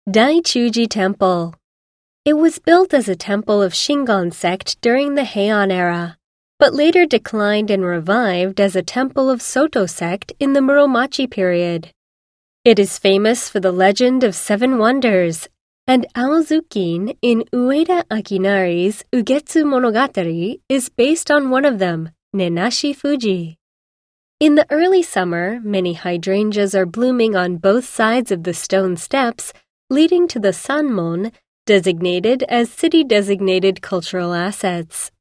Daichuji Temple. It was built as a temple of Shingon sect during the Heian era, but later declined and revived as a temple of Soto sect in the Muromachi period. It is famous for the legend of 7 wonders, and Aozukin in Ueda Akinari's Ugetsu Monogatari is based on one of them, Nenashi Fuji. In the early summer, many hydrangeas are blooming on both sides of the stone steps, leading to the Sanmon, designated as city-designated cultural assets.